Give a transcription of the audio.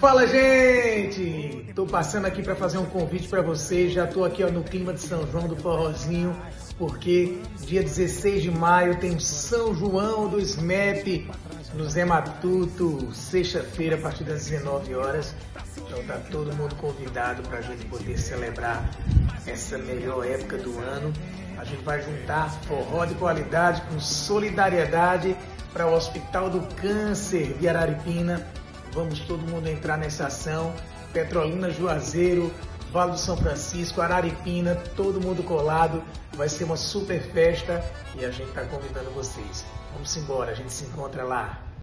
Fala, gente! Tô passando aqui para fazer um convite para vocês. Já tô aqui no clima de São João do Forrozinho, porque dia 16 de maio tem São João do SMEP no Zé Matuto, sexta-feira a partir das 19 horas. Então tá todo mundo convidado para a gente poder celebrar essa melhor época do ano. A gente vai juntar forró de qualidade com solidariedade para o Hospital do Câncer de Araripina. Vamos todo mundo entrar nessa ação. Petrolina, Juazeiro, Vale do São Francisco, Araripina, todo mundo colado. Vai ser uma super festa e a gente está convidando vocês. Vamos embora, a gente se encontra lá.